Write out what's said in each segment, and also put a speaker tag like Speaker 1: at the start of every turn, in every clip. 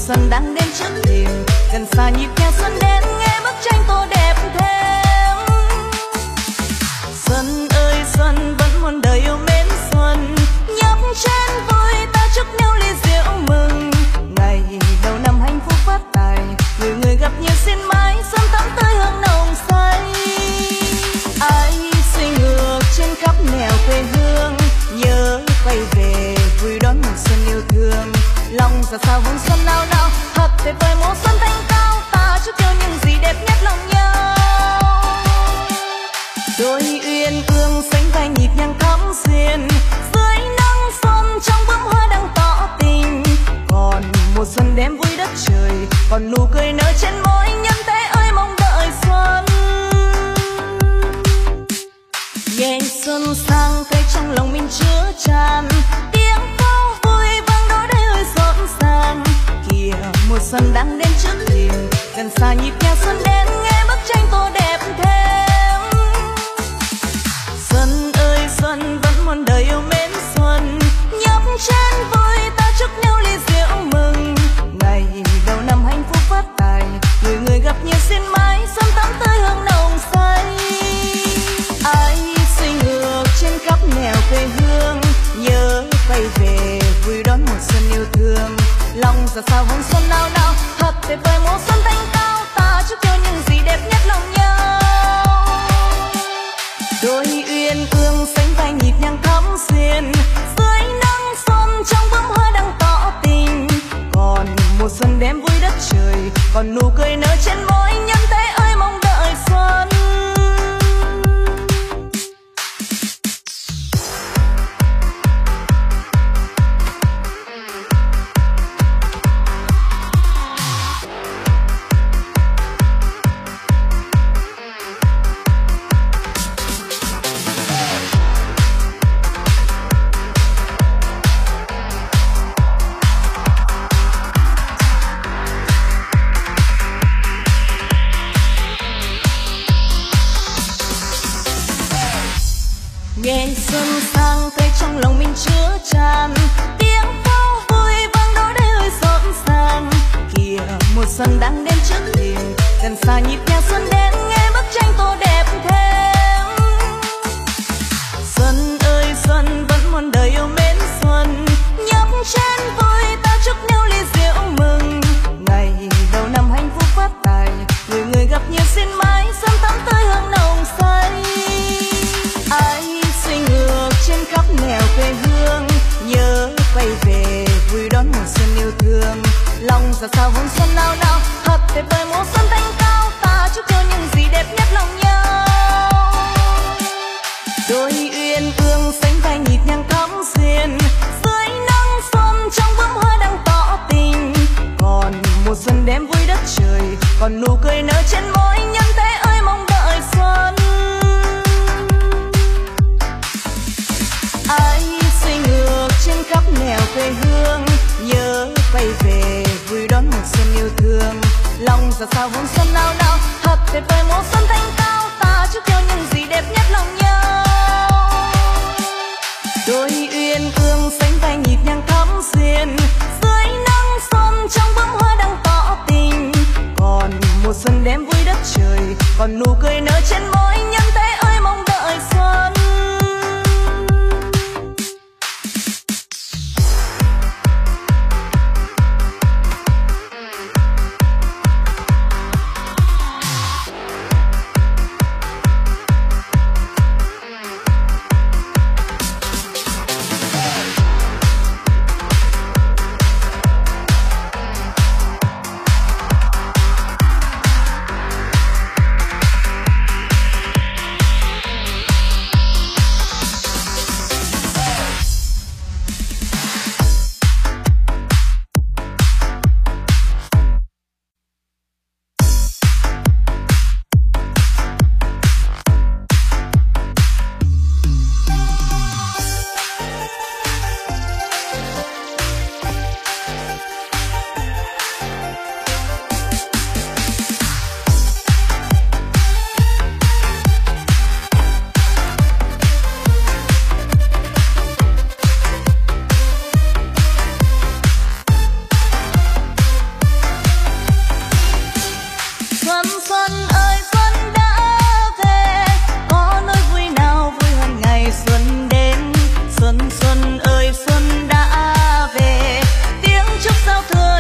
Speaker 1: xuân đang đến trước thềm, gần xa nhịp theo xuân đến nghe bức tranh tô đẹp thêm. Xuân ơi xuân vẫn muôn đời yêu mến xuân, nhấp chén vui ta chúc nhau ly rượu mừng. Ngày đầu năm hạnh phúc phát tài, người người gặp nhiều xin mãi xuân thắm tươi hương nồng say. Ai suy ngược trên khắp nẻo quê hương, nhớ quay về vui đón mùa xuân yêu thương. Lòng ra sao hương xuân nao nao, thật tuyệt vời mùa xuân thanh cao, ta chúc cho những gì đẹp nhất lòng nhau. Đôi uyên ương sánh vai nhịp nhàng thắm duyên, dưới nắng xuân trong bướm hoa đang tỏ tình. Còn mùa xuân đem vui đất trời, còn nụ cười nở trên môi nhân thế ơi mong đợi xuân. Nghe xuân sang thấy trong lòng mình chứa tràn, tiếng pháo vui vang đó đây ơi rộn ràng. Kìa mùa xuân đang đến trước thềm, gần xa nhịp theo xuân đến nghe bức tranh tô đẹp thêm. Xuân ơi xuân vẫn muôn đời yêu mến xuân, nhấp chén vui ta chúc nhau ly rượu mừng. Ngày đầu năm hạnh phúc phát tài, người người gặp nhiều xin mãi xuân thắm tươi hương nồng say. Ai suy ngược trên khắp nẻo quê hương, nhớ quay về vui đón mùa xuân yêu thương. Lòng ra sao hương xuân nao nao, thật tuyệt vời mùa xuân thanh cao, ta chúc cho những gì đẹp nhất lòng nhau. Đôi uyên ương sánh vai nhịp nhàng thắm duyên, dưới nắng xuân trong bướm hoa đang tỏ tình. Còn mùa xuân đem vui đất trời, còn nụ cười nở trên môi nhân thế ơi mong đợi xuân. Nghe xuân sang thấy trong lòng mình chứa tràn, tiếng pháo vui vang đó đây ơi rộn ràng. Kìa mùa xuân đang đến trước thềm, gần xa nhịp theo xuân đến nghe bức tranh tô đẹp thêm. Xuân ơi xuân vẫn muôn đời yêu mến xuân, nhấp chén vui ta chúc nhau ly rượu mừng. Ngày đầu năm hạnh phúc phát tài, người người gặp nhiều xin mãi xuân thắm tươi hương nồng say. Ai suy ngược trên khắp nẻo quê hương, nhớ quay về vui đón mùa xuân yêu thương. Lòng ra sao hương xuân nao nao, thật tuyệt vời mùa xuân thanh cao, ta chúc cho những gì đẹp nhất lòng nhau. Đôi uyên ương sánh vai nhịp nhàng thắm duyên, dưới nắng xuân trong bướm hoa đang tỏ tình. Còn mùa xuân đem vui đất trời, còn nụ cười nở trên môi nhân thế ơi mong đợi xuân. Ai suy ngược trên khắp nẻo quê hương, nhớ quay về vui đón mùa xuân yêu thương. Lòng ra sao hương xuân nao nao, thật tuyệt vời mùa xuân thanh cao, ta chúc cho những gì đẹp nhất lòng nhau. Đôi uyên ương sánh vai nhịp nhàng thắm duyên, dưới nắng xuân trong bướm hoa đang tỏ tình. Còn mùa xuân đem vui đất trời, còn nụ cười nở trên môi nhân thế ơi mong đợi xuân.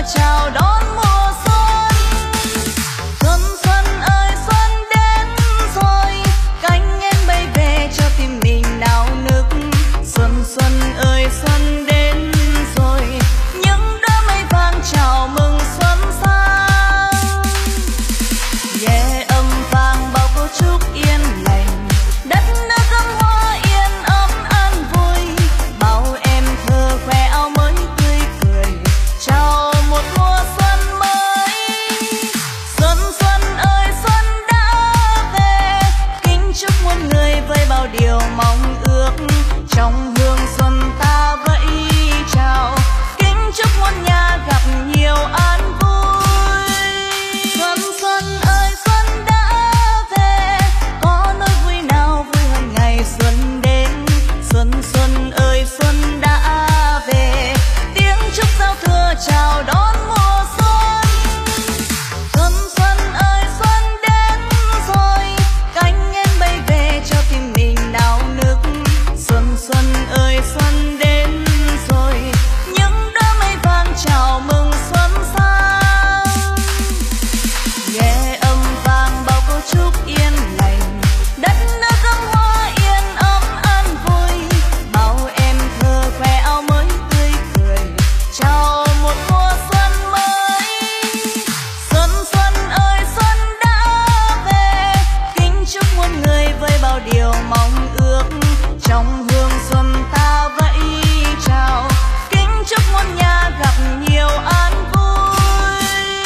Speaker 1: thưa chào đón mùa xuân. Xuân xuân ơi xuân đến rồi, cánh én bay về cho tim mình náo nức. Xuân xuân ơi xuân đến rồi, những đóa mây vàng chào mừng xuân sang. Nhẹ âm vang bao câu chúc yên lành, đất nước gấm hoa yên ấm an vui. Bao em thơ khoe áo mới tươi cười, chào một mùa xuân mới. Xuân xuân ơi xuân đã về, kính chúc muôn người với bao điều mong ước. Trong hương xuân ta vẫy chào, kính chúc muôn nhà gặp nhiều an vui. Xuân xuân ơi xuân đã về, có nỗi vui nào vui hơn ngày xuân đến. Xuân xuân ơi xuân đã về, tiếng chúc giao thừa chào đón mùa xuân. Xuân xuân ơi xuân đến rồi, cánh én bay về cho tim mình náo nức. Xuân xuân ơi xuân đến rồi, những đóa mây vàng chào mừng xuân sang. Nhẹ âm vang bao câu chúc yên lành, đất nước gấm hoa yên ấm an vui. Bao em thơ khoe áo mới tươi cười, chào một mùa xuân mới. Xuân xuân ơi xuân đã về, kính chúc muôn người với bao điều mong ước. Trong hương xuân ta vẫy chào, kính chúc muôn nhà gặp nhiều an vui.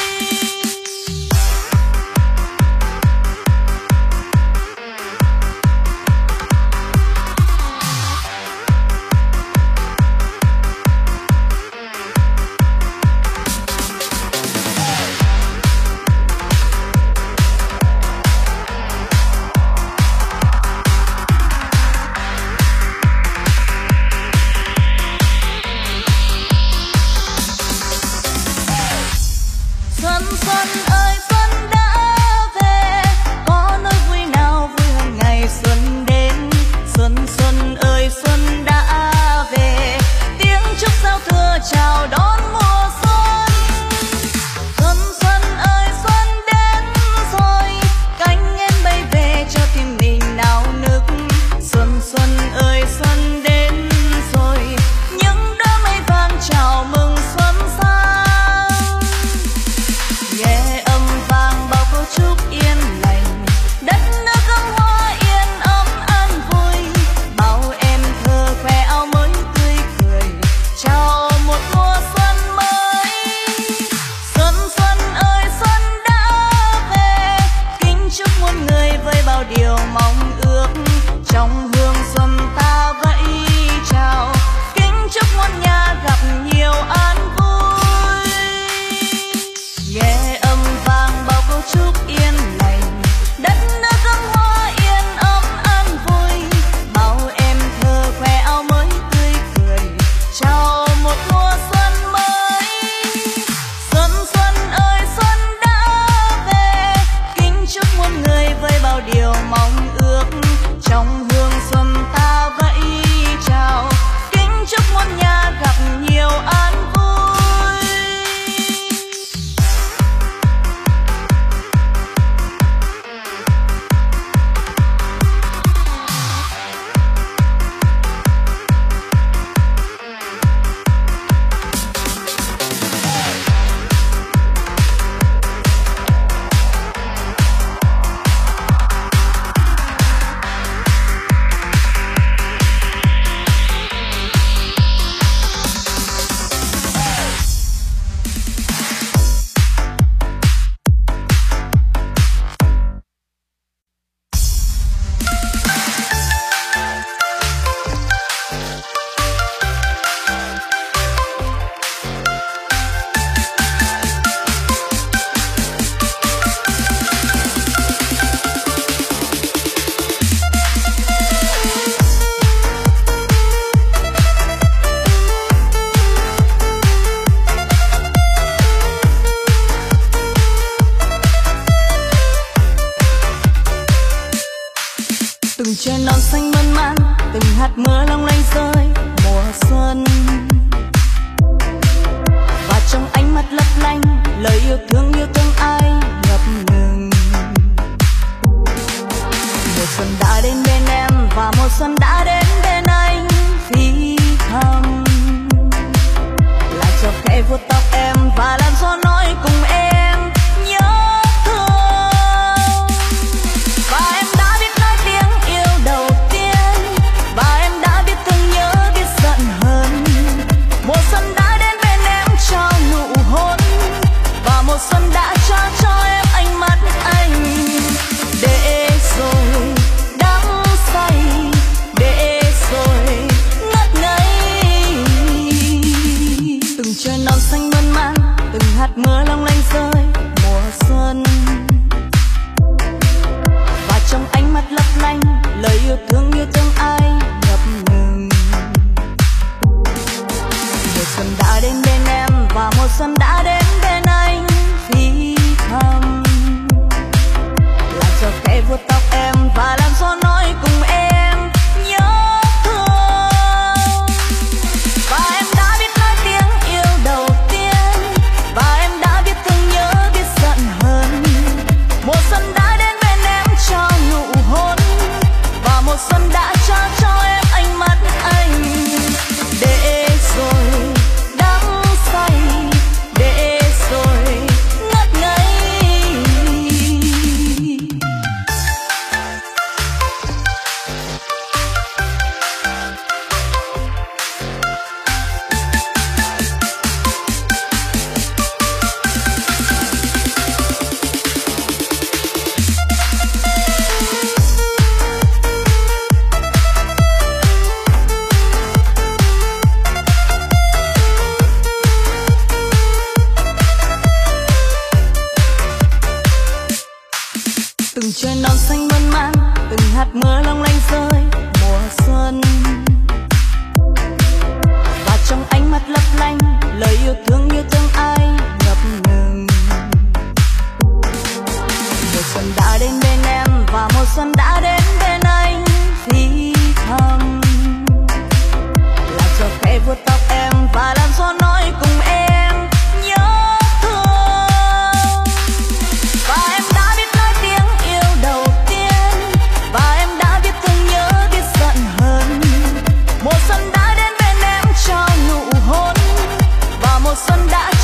Speaker 1: Xuân xuân ơi xuân đã về, có nỗi vui nào vui hơn ngày xuân đến. Xuân xuân ơi xuân đã về, tiếng chúc giao thừa chào đón mùa xuân. Xuân xuân ơi xuân đến rồi, cánh én bay về cho tim mình náo nức. Xuân xuân ơi xuân đến rồi, những đóa mây vàng chào mừng xuân sang. Nhẹ âm vang bao câu chúc yên lành, đất nước gấm hoa yên ấm an vui. Bao em thơ khoe áo mới tươi cười, chào một mùa xuân mới. Xuân xuân ơi xuân đã về, kính chúc muôn người với bao điều mong ước. Trong hương xuân ta vẫy chào, kính chúc muôn nhà gặp nhiều an vui. Nhẹ âm vang bao câu chúc yên lành, đất nước gấm hoa yên ấm an vui. Bao em thơ khoe áo mới tươi cười, chào một mùa xuân mới. Xuân xuân ơi xuân đã về, kính chúc muôn người với bao điều mong ước. Trong hương xuân ta vẫy chào, kính chúc muôn nhà gặp nhiều an vui. từng trời non xanh mơn man, từng hạt mưa long lanh rơi mùa xuân, và trong ánh mắt lấp mưa long lanh rơi mùa xuân. Và trong ánh mắt lấp lánh lời yêu thương ai ngập ngừng. Mùa xuân đã đến bên em và mùa xuân đã đến bên anh thì thầm. Làm gió khẽ vuốt tóc em và làm gió nói cùng em nhớ thương. Và em đã biết nói tiếng yêu đầu tiên, và em đã biết thương nhớ biết giận hờn. Mùa xuân đã đến bên em trao nụ hôn, và mùa xuân đã trao cho em ánh mắt anh. Để rồi đắm say, để rồi ngất ngây. Từng trời non xanh mơn man, từng hạt mưa long lanh rơi mùa xuân. Và trong ánh mắt lấp lánh lời yêu thương ai ngập ngừng. Mùa xuân đã đến bên em và mùa xuân đã đến bên anh thì thầm. Làm gió khẽ vuốt tóc em và làm gió nói cùng em nhớ thương. Và em đã biết nói tiếng yêu đầu tiên, và em đã biết thương nhớ biết giận hờn. Mùa xuân đã đến bên em trao nụ hôn, và mùa xuân đã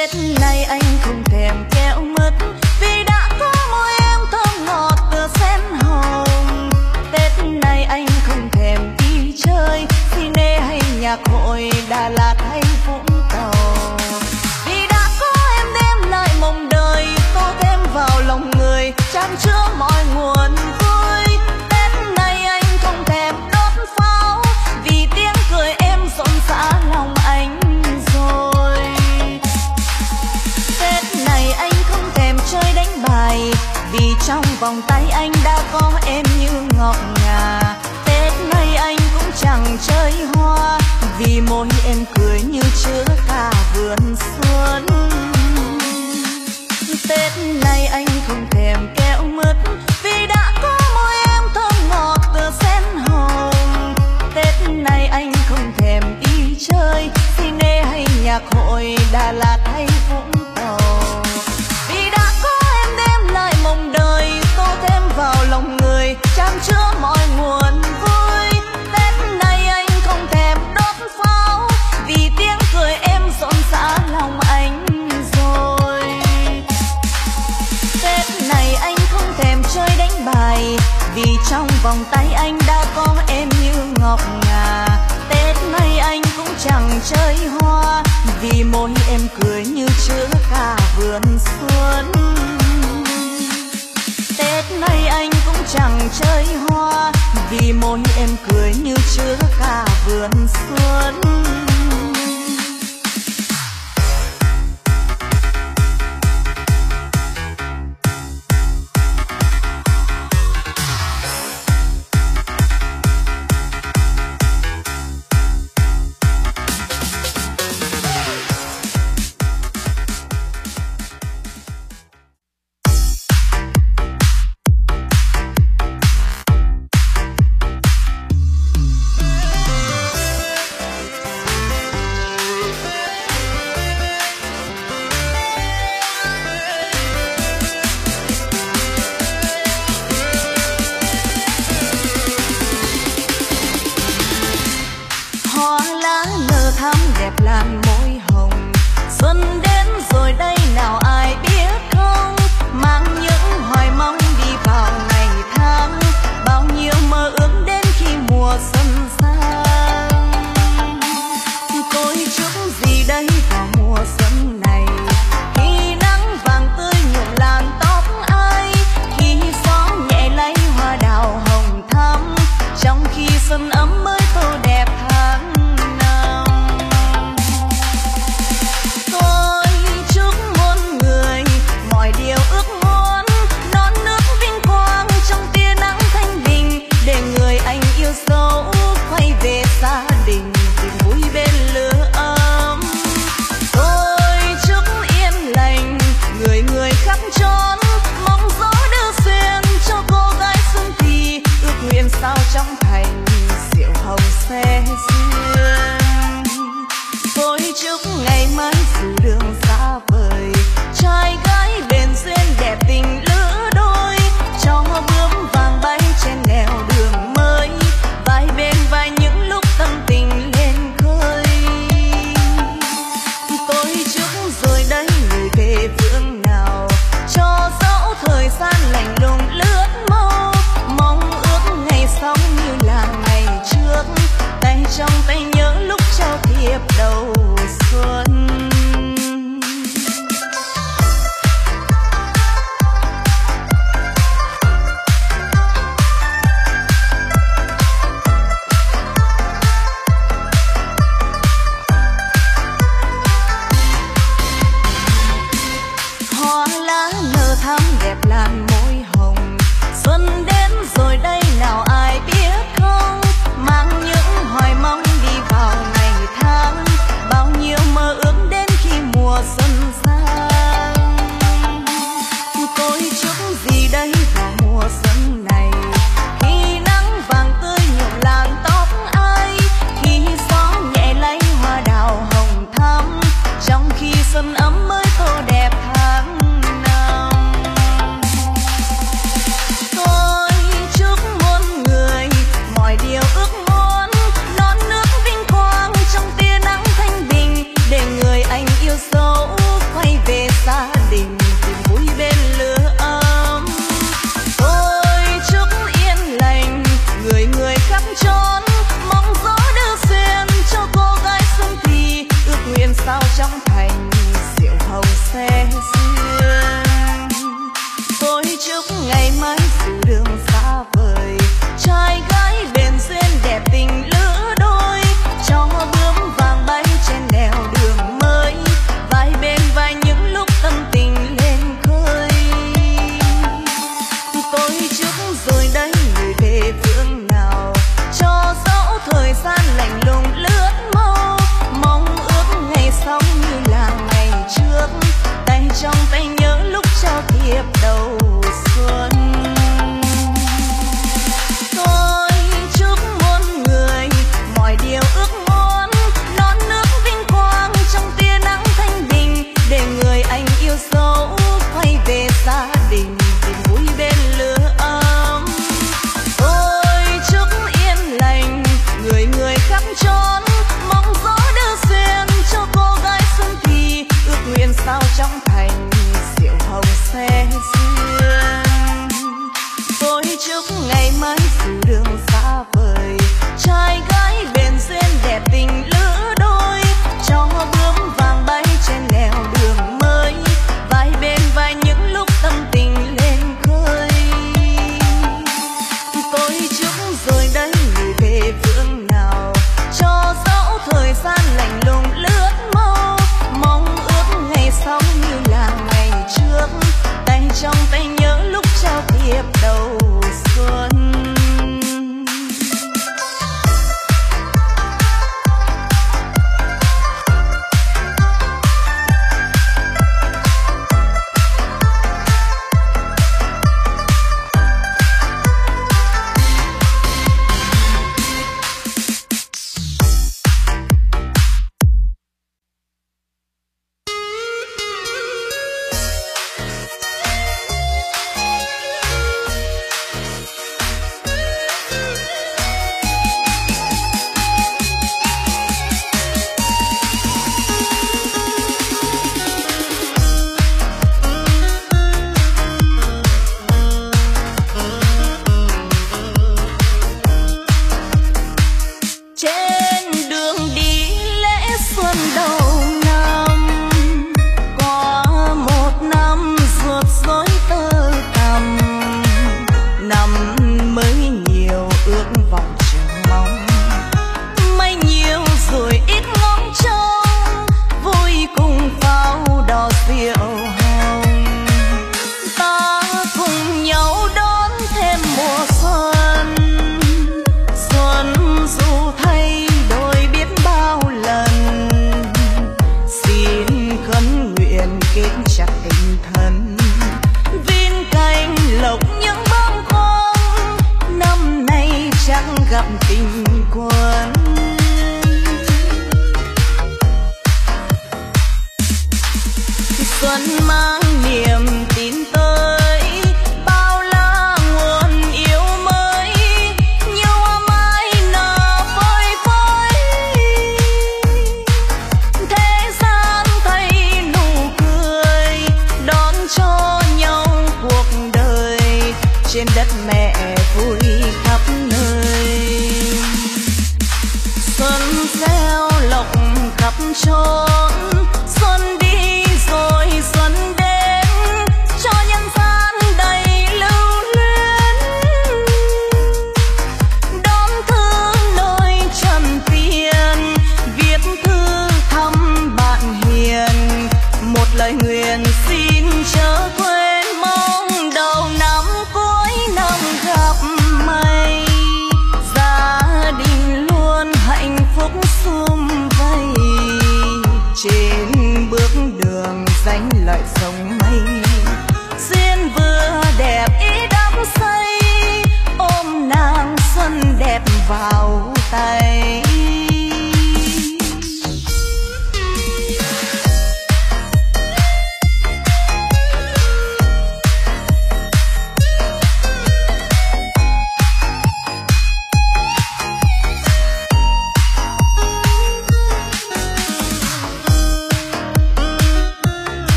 Speaker 1: Tết này anh không thèm kẹo mứt vì đã có môi em thơm ngọt tựa sen hồng. Tết này anh không thèm đi chơi cine hay nhạc hội Đà Lạt hay Vũng Tàu, vì đã có em đem lại mộng đời tô thêm vào lòng người chan chứa mọi nguồn vui. Tết này anh không thèm đốt pháo vì tiếng cười em rộn rã lòng anh rồi. Tết này anh không thèm chơi đánh bài vì trong vòng tay anh đã có em như ngọc ngà. Tết này anh cũng chẳng chơi hoa vì môi em cười như chứa cả vườn xuân. Tết này anh không thèm kẹo mứt vì đã có môi em thơm ngọt tựa sen hồng. Tết này anh không thèm đi chơi cine hay nhạc hội Đà Lạt hay Vũng Tàu, vì đã có em đem lại mộng đời tô thêm vào lòng người chan chứa mọi nguồn vui. Tết này anh không thèm đốt pháo vì tiếng cười em rộn rã lòng anh rồi. Tết này anh không thèm chơi đánh bài vì trong vòng tay anh đã có em như ngọc ngà. Tết này anh cũng chẳng chơi hoa vì môi em cười như chứa cả vườn xuân. Tết này anh cũng chẳng chơi hoa vì môi em cười như chứa cả vườn xuân. sao trong thành rượu hồng xe duyên. Tôi chúc ngày mai dù đường xa vời, trai gái bền duyên đẹp tình lứa đôi, cho bướm vàng bay trên nẻo đường mới, vai bên vai những lúc tâm tình lên khơi. Tôi chúc rồi đấy người về phương nào, cho dẫu thời gian lạnh lùng lướt mau, mong ước ngày sau như là ngày trước, tay trong tay nhớ lúc trao thiệp đầu xuân.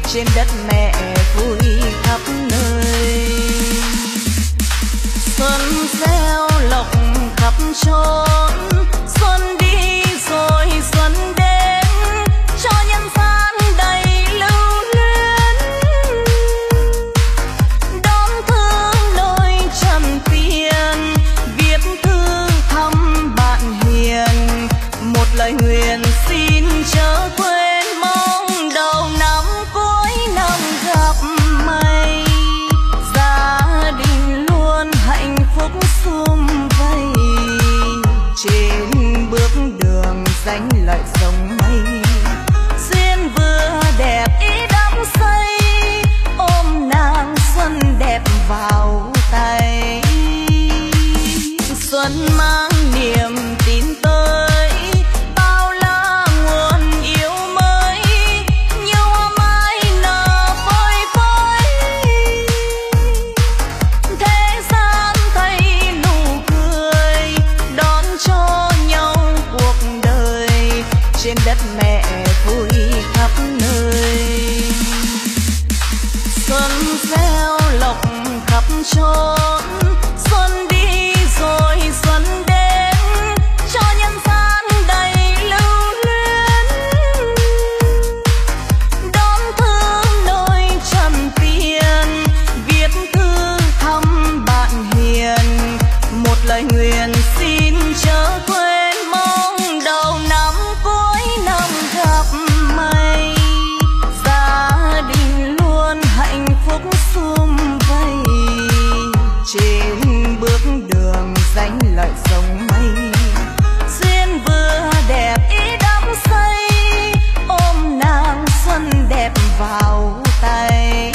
Speaker 1: trên đất mẹ vui khắp nơi. Xuân gieo lộc khắp chốn, xuân đi rồi xuân đến, cho nhân gian đầy lưu luyến. Đón thương đôi trần tiền, viết thư thăm bạn hiền, một lời nguyện xin chớ quên, mong đầu năm cuối năm gặp may, gia đình luôn hạnh phúc sum vầy, trên bước đường danh lợi rồng mây, duyên vừa đẹp ý đắm say, ôm nàng xuân đẹp vào tay. Xuân mang niềm tin tới, bao la nguồn yêu mới, nhiều hoa mai nở phơi phới, thế gian thấy nụ cười, đón cho nhau cuộc đời, trên đất mẹ vui khắp nơi. Xuân gieo lộc khắp chốn, xuân đi rồi xuân đến, cho nhân gian đầy lưu luyến. Đón thương đôi trần tiền, viết thư thăm bạn hiền, một lời nguyện xin chớ quên, mong đầu năm cuối năm gặp may, gia đình luôn hạnh phúc sum vầy, trên bước đường danh lợi rồng mây, duyên vừa đẹp ý đắm say, ôm nàng xuân đẹp vào tay.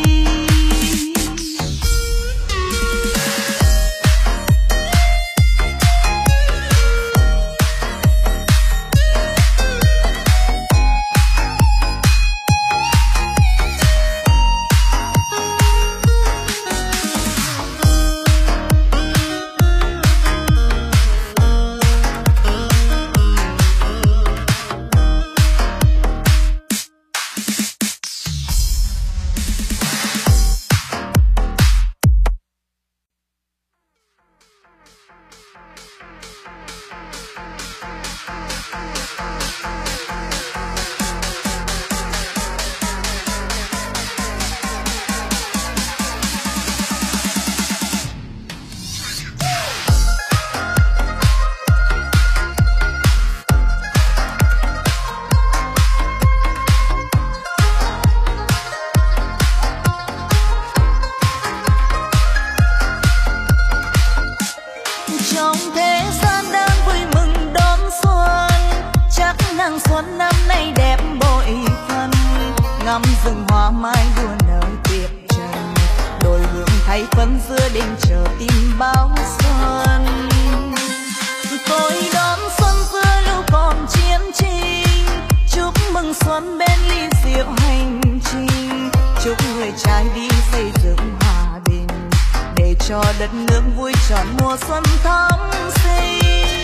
Speaker 1: Trong thế gian đang vui mừng đón xuân, chắc nắng xuân năm nay đẹp bội phần, ngắm rừng hoa mai đua nở tiệp trần, đồi hương thay phấn giữa đêm chờ tìm báo xuân. Tôi đón xuân giữa lưu còn chiến tranh, chúc mừng xuân bên ly rượu hành trình, chúc người trai đi xây dựng hòa bình, để cho đất nước vui tròn mùa xuân thắm sinh.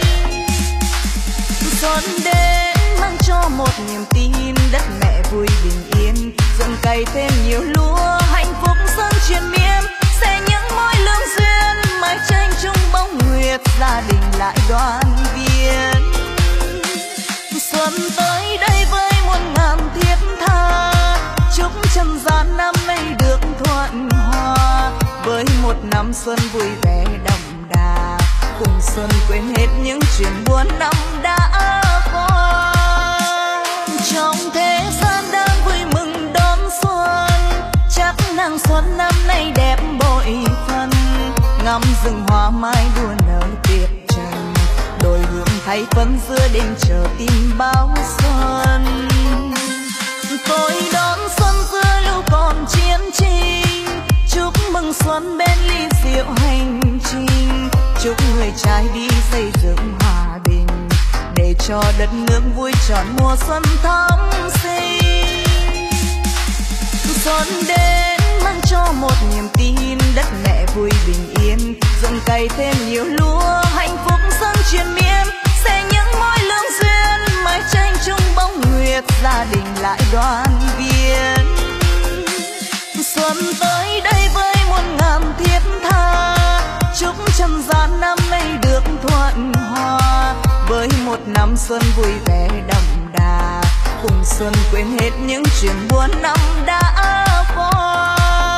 Speaker 1: Xuân đến mang cho một niềm tin, đất mẹ vui bình yên, dựng cày thêm nhiều lúa, hạnh phúc xuân truyền miên, sẽ những mối lương duyên, mái tranh chung bóng nguyệt, gia đình lại đoàn viên. Xuân tới đây với muôn ngàn thiết tha, chúc trần gian năm nay được thuận hòa, với một năm xuân vui vẻ đậm đà, cùng xuân quên hết những chuyện buồn năm đã qua. Trong thế gian đang vui mừng đón xuân, chắc nắng xuân năm nay đẹp bội phần, ngắm rừng hoa mai đua nở tiệp trần, đồi hương thay phấn giữa đêm chờ tìm báo xuân. Tôi đón xuân giữa lưu còn chiến tranh, chúc mừng xuân bên ly rượu hành trình, chúc người trai đi xây dựng hòa bình, để cho đất nước vui tròn mùa xuân thắm sinh. Xuân đến mang cho một niềm tin, đất mẹ vui bình yên, dựng cày thêm nhiều lúa, hạnh phúc xuân truyền miên, sẽ những mối lương duyên, mái tranh chung bóng nguyệt, gia đình lại đoàn viên. Xuân tới đây với muôn ngàn thiết tha, chúc trăm gian năm nay được thuận hòa, với một năm xuân vui vẻ đậm đà, cùng xuân quên hết những chuyện buồn năm đã qua.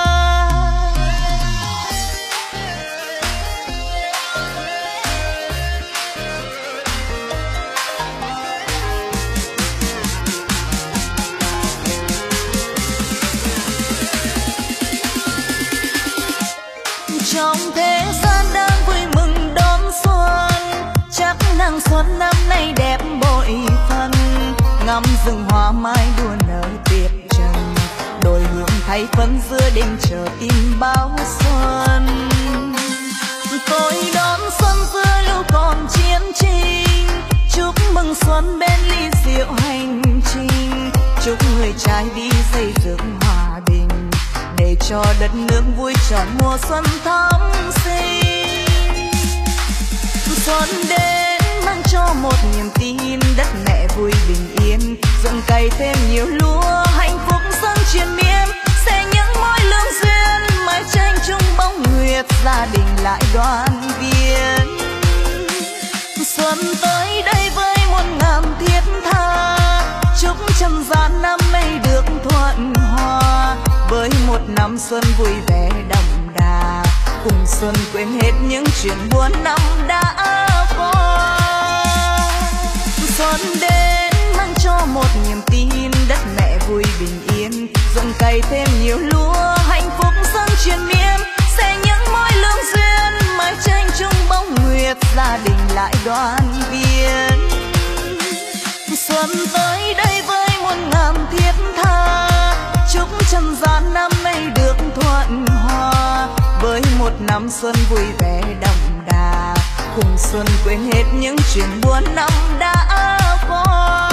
Speaker 1: Trong thế gian đang vui mừng đón xuân, chắc nắng xuân năm nay đẹp bội phần, ngắm rừng hoa mai đua nở tiệp trần, đồi hương thay phấn giữa đêm chờ tin báo xuân. Tôi đón xuân giữa lưu còn chiến tranh, chúc mừng xuân bên ly rượu hành trình, chúc người trai đi xây dựng hòa bình, để cho đất nước vui trọn mùa xuân thắm sinh. Xuân đến mang cho một niềm tin, đất mẹ vui bình yên, ruộng cày thêm nhiều lúa, hạnh phúc dâng triền miên, sẽ những mối lương duyên, mái tranh chung bóng nguyệt, gia đình lại đoàn viên. Xuân tới đây với muôn ngàn thiết tha, chúc trăm gian năm nay được thuận hòa, với một năm xuân vui vẻ đậm đà, cùng xuân quên hết những chuyện buồn năm đã qua. Xuân đến mang cho một niềm tin, đất mẹ vui bình yên, ruộng cày thêm nhiều lúa, hạnh phúc dâng triền miên, sẽ những mối lương duyên, mái tranh chung bóng nguyệt, gia đình lại đoàn viên. Xuân tới đây với muôn ngàn thiết tha, chúc trăm gian năm nay được thuận hòa, với một năm xuân vui vẻ đậm đà, cùng xuân quên hết những chuyện buồn năm đã qua.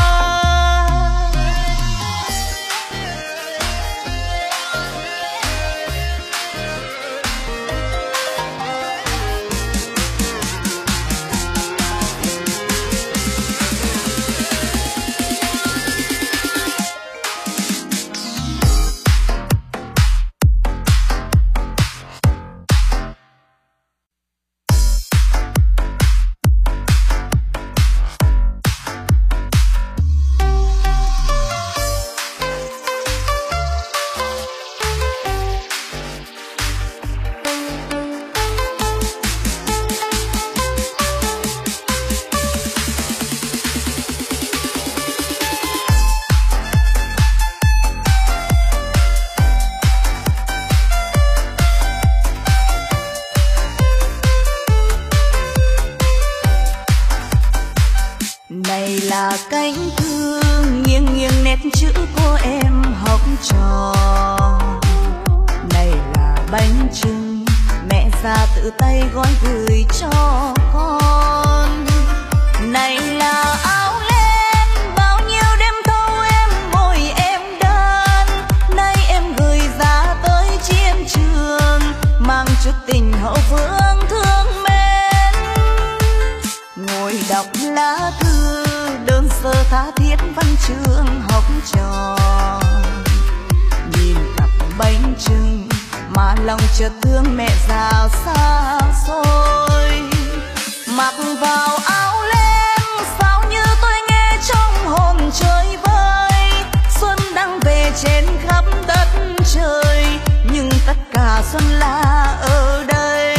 Speaker 1: Cánh thư nghiêng nghiêng nét chữ của em học trò, này là bánh chưng mẹ già tự tay gói gửi cho con, này là áo len bao nhiêu đêm thâu em bồi em đơn, nay em gửi ra tới chiến trường, mang chút tình hậu phương thương mến. Ngồi đọc lá thư đơn sơ tha thiết văn chương học trò, nhìn cặp bánh chưng mà lòng chợt thương mẹ già xa xôi. Mặc vào áo len sao như tôi nghe trong hồn trời vơi, xuân đang về trên khắp đất trời, nhưng tất cả xuân là ở đây.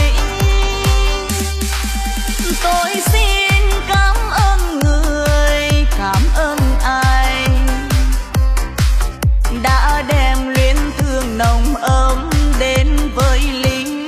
Speaker 1: Tôi xin cảm ơn người, cảm ơn ai đã đem luyến thương nồng ấm đến với lính.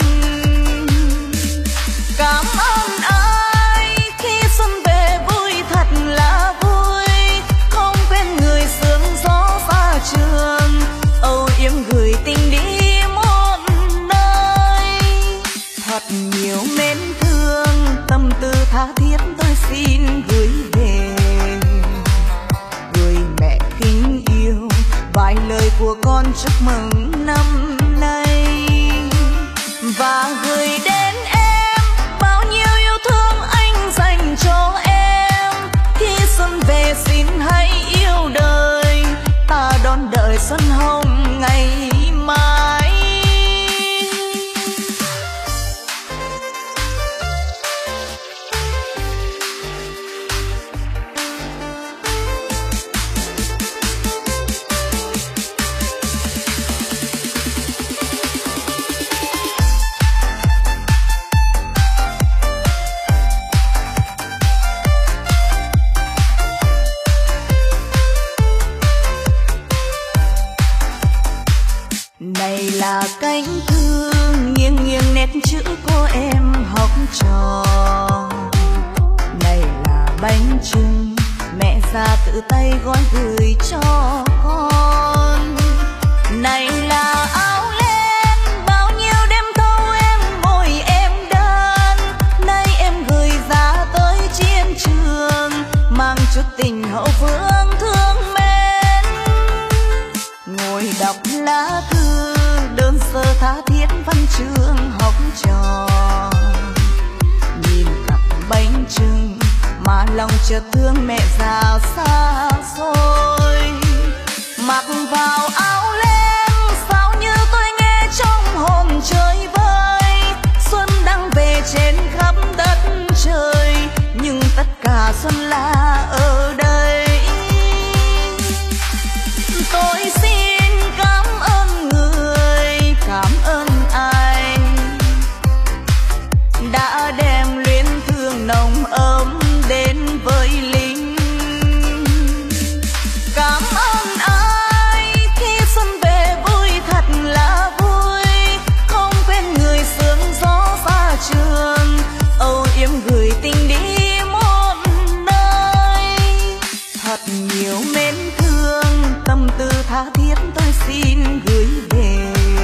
Speaker 1: Cảm ơn ai khi xuân về vui thật là vui, không quên người sương gió xa trường, âu yếm gửi tình đi muôn nơi. Thật nhiều mến thương tâm tư tha thiết tôi xin gửi về, gửi mẹ kính yêu vài lời của con chúc mừng năm nay, và gửi đến em bao nhiêu yêu thương anh dành cho em. Khi xuân về xin hãy yêu đời, ta đón đợi xuân hồng ngày mai. là cánh thư nghiêng nghiêng nét chữ cô em học trò. Này là bánh chưng mẹ già tự tay gói gửi cho con. Này là áo len bao nhiêu đêm thâu em ngồi em đơn. Nay em gửi ra tới chiến trường mang chút tình hậu phương thương mến. Ngồi đọc lá thư đơn sơ tha thiết văn chương học trò. Nhìn cặp bánh chưng mà lòng chợt thương mẹ già xa xôi. Mặc vào áo len sao như tôi nghe trong hồn trời vơi. Xuân đang về trên khắp đất trời nhưng tất cả xuân là ở đây. Tôi xin cảm ơn người, cảm ơn ai đã đem luyến thương nồng ấm đến với lính. Cảm ơn ai khi xuân về vui thật là vui. Không quên người sương gió xa trường âu yếm gửi tình đi muôn nơi. Thật nhiều mến thương tâm tư tha thiết tôi xin gửi về.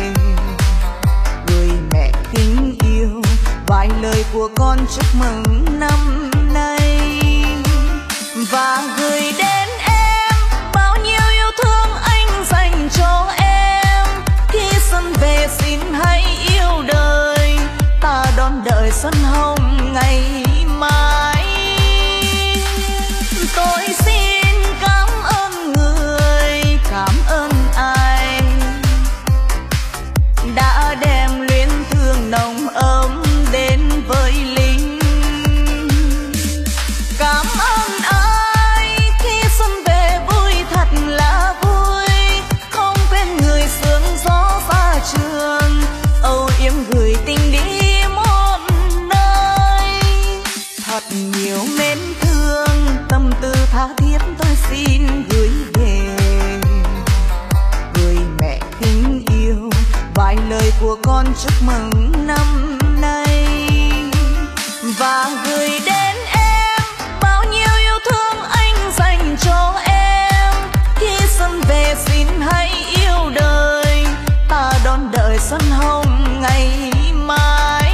Speaker 1: Gửi mẹ kính yêu vài lời của con chúc mừng năm nay. Và gửi đến em bao nhiêu yêu thương anh dành cho em. Khi xuân về xin hãy yêu đời ta đón đợi xuân hồng ngày mai. Tôi xin cảm ơn người, cảm ơn ai đã đem luyến thương nồng ấm đến với lính. Cảm ơn ai khi xuân về vui thật là vui. Không quên người sương gió xa trường âu yếm gửi tình đi muôn nơi. Thật nhiều mến thương tâm tư tha thiết tôi xin gửi về. Gửi mẹ kính yêu vài lời của con chúc mừng năm nay. Và gửi đến em bao nhiêu yêu thương anh dành cho em. Khi xuân về xin hãy yêu đời ta đón đợi xuân hồng ngày mai.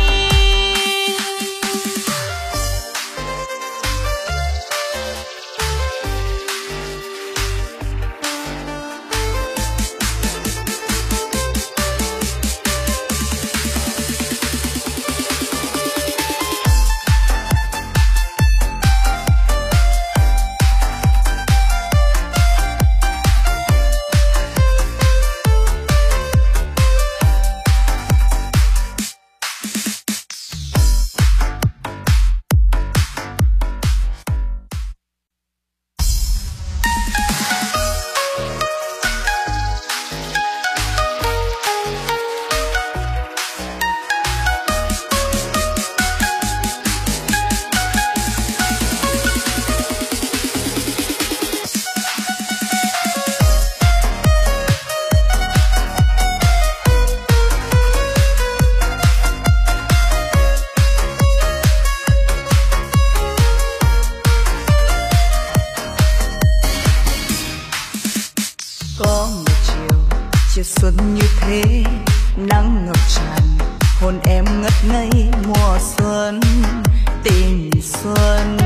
Speaker 1: Có một chiều xuân như thế nắng ngập tràn hồn em ngất ngây mùa xuân tình xuân.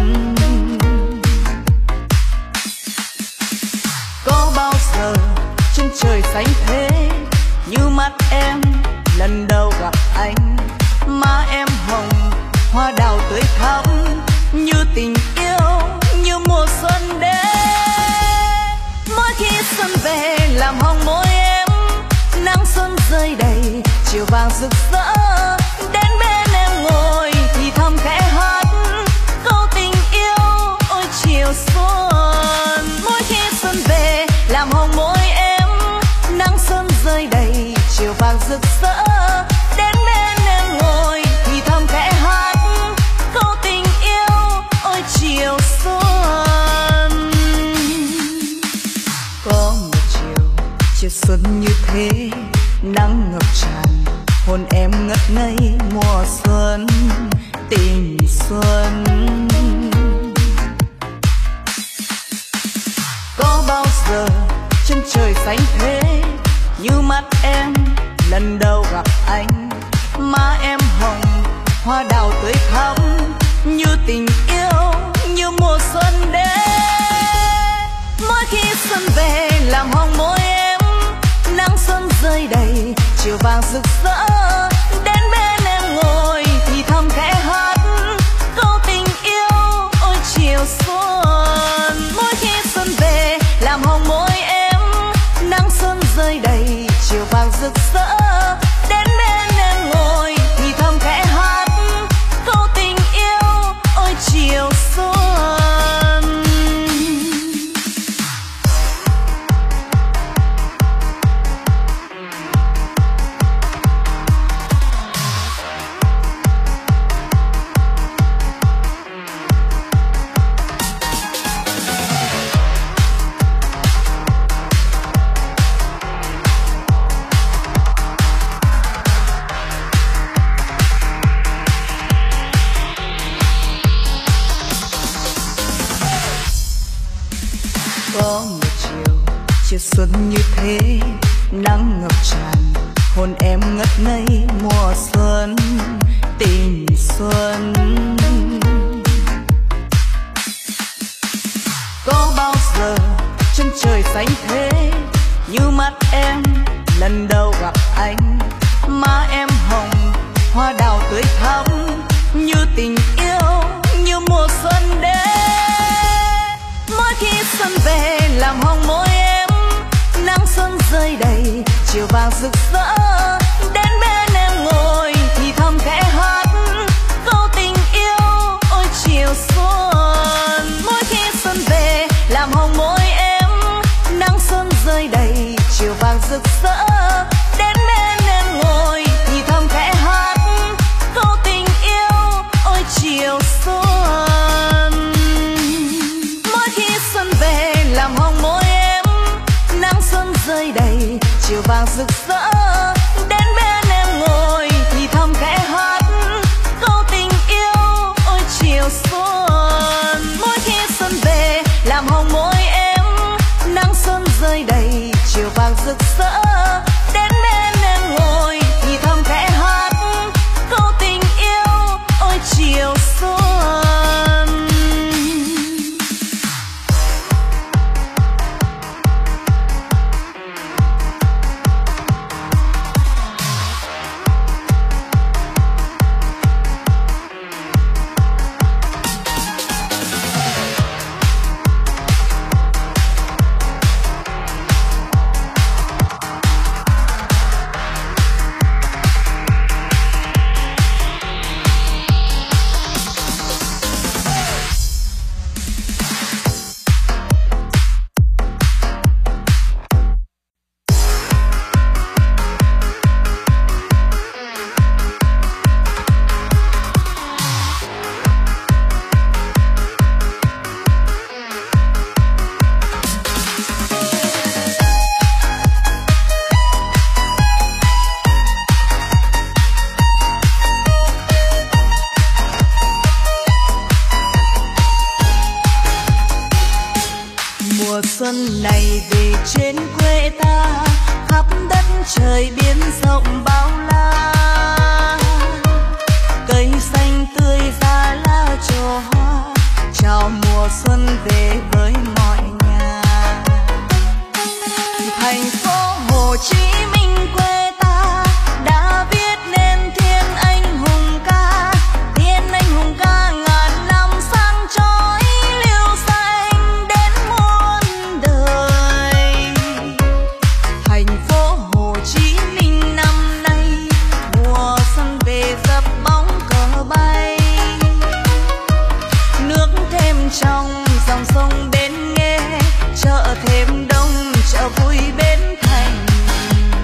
Speaker 1: Có bao giờ chân trời xanh thế như mắt em lần đầu gặp anh. Má em hồng hoa đào tươi thắm như tình yêu như mùa xuân đến. Mỗi khi xuân về làm hồng môi em nắng xuân rơi đầy chiều vàng rực rỡ. Đến bên em ngồi thì thầm khẽ hát câu tình yêu ôi chiều xuân. Mỗi khi xuân về làm hồng môi em nắng xuân rơi đầy chiều vàng rực rỡ. Đến bên em ngồi thì thầm khẽ hát câu tình yêu ôi chiều xuân. Có một chiều xuân như thế nắng ngập tràn hồn em ngất ngây mùa xuân tình xuân. Có bao giờ chân trời xanh thế như mắt em lần đầu gặp anh, má em hồng hoa đào tươi thắm như tình yêu như mùa xuân đến. Mỗi khi xuân về làm hồng môi em, nắng xuân rơi đầy chiều vàng rực rỡ, đến bên em ngồi thì thầm khẽ hát câu tình yêu ôi chiều xuân. Mỗi khi xuân về làm hồng môi em, nắng xuân rơi đầy chiều vàng rực rỡ, đến bên em ngồi thì thầm khẽ hát câu tình yêu ôi chiều xuân. Có một chiều xuân như thế, nắng ngập tràn hồn em ngất ngây mùa xuân tình xuân. Có bao giờ chân trời xanh thế như mắt em lần đầu gặp anh, má em hồng hoa đào tươi thắm như tình yêu như mùa xuân đến. Mỗi khi xuân về làm hồng môi em, nắng xuân rơi đầy chiều vàng rực rỡ, đến bên em ngồi thì thầm khẽ hát câu tình yêu ôi chiều xuân. Mỗi khi xuân về làm hồng môi em, nắng xuân rơi đầy chiều vàng rực rỡ, đến bên em ngồi thì thầm khẽ hát câu tình yêu ôi chiều xuân. Mỗi khi xuân về làm hồng môi em, nắng xuân rơi đầy chiều vàng rực rỡ, đến bên em ngồi thì thầm khẽ hát câu tình yêu ôi chiều xuân. Mỗi khi xuân về làm hồng môi em, nắng xuân rơi đầy chiều vàng rực rỡ, đến bên em ngồi thì thầm khẽ hát câu tình yêu ôi chiều xuân. Mùa xuân này về trên quê ta, khắp đất trời biển rộng bao la, cây xanh tươi ra lá trổ hoa, chào mùa xuân về với mọi nhà. Thành phố Hồ Chí Minh quê ta đã viết nên thiên anh hùng ca, thiên anh hùng ca ngàn năm sáng chói lưu danh đến muôn đời. Thành phố Hồ Chí Minh năm nay mùa xuân về dập bóng cờ bay, nước thêm trong dòng sông Bến Nghê, chợ thêm đông chợ vui Bến Thành.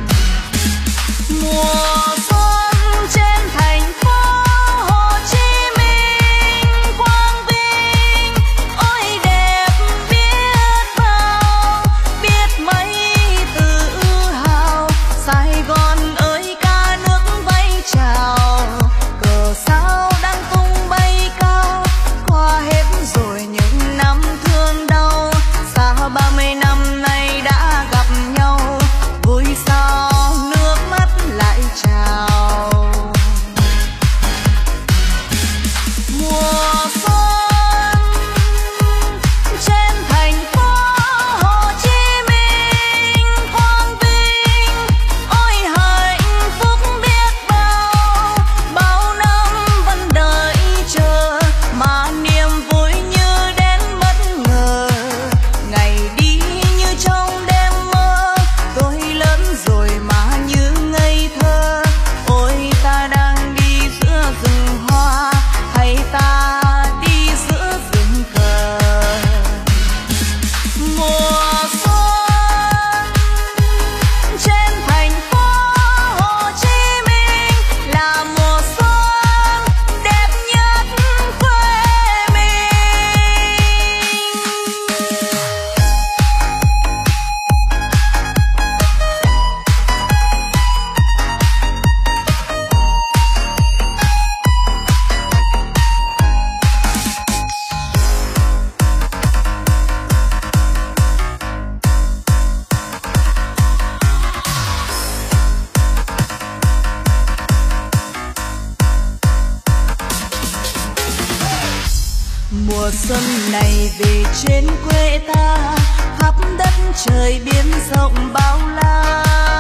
Speaker 1: xuân này về trên quê ta, khắp đất trời biển rộng bao la,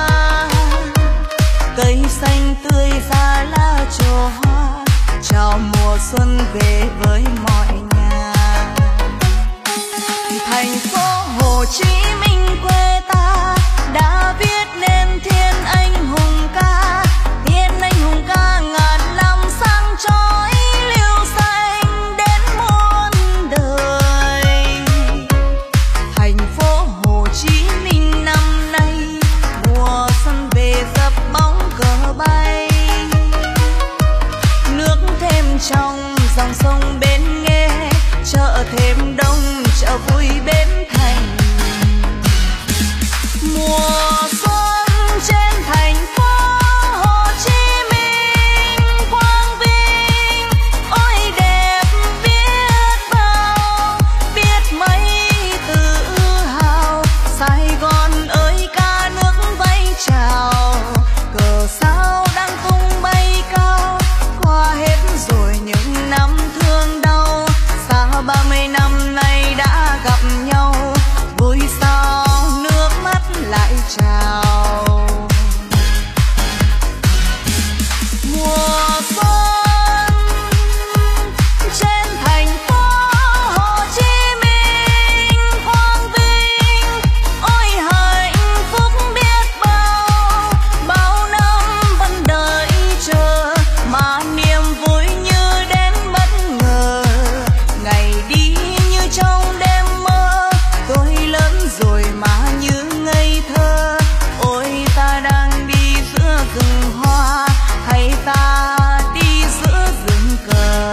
Speaker 1: cây xanh tươi ra lá trổ hoa, chào mùa xuân về với mọi nhà. Thành phố Hồ Chí Minh quê ta đã viết nên thiên anh hùng ca, thiên anh hùng ca ngàn năm sáng chói lưu danh đến muôn đời. Thành phố Hồ Chí Minh năm nay mùa xuân về dập bóng cờ bay, nước thêm trong dòng sông bên nghe, chợ thêm đông chợ vui bến thành. Mùa xuân trên thành phố Hồ Chí Minh quang vinh, ôi đẹp biết bao, biết mấy tự hào. Sài Gòn ơi ca nước vẫy chào, cờ sao đang tung bay cao, qua hết rồi những năm thương đau, xa 30 năm nay đã gặp nhau, vui sao nước mắt lại trào. Mùa xuân trên thành phố Hồ Chí Minh quang vinh, ôi hạnh phúc biết bao năm vẫn đợi chờ, mà niềm vui như đến bất ngờ, ngày đi như trong đêm mơ, tôi lớn rồi mà như ngây thơ. Ôi ta đang đi giữa rừng hoa, hay ta đi giữa rừng cờ.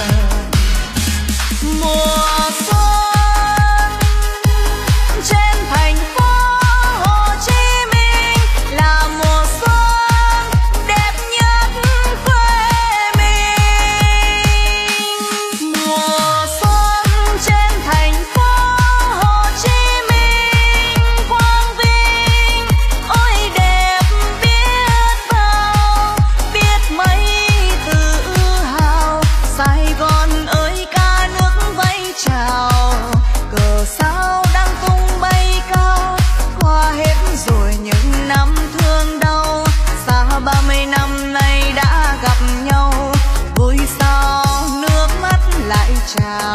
Speaker 1: Mùa xuân trên thành phố Hồ Chí Minh là mùa xuân đẹp nhất quê mình. Mùa xuân trên thành phố Hồ Chí Minh quang vinh, ôi đẹp biết bao, biết mấy tự hào. Sài Gòn ơi ca nước vẫy chào, cờ sao đang tung bay cao, qua hết rồi những năm thương đau, xa 30 năm nay đã gặp nhau, vui sao nước mắt lại trào.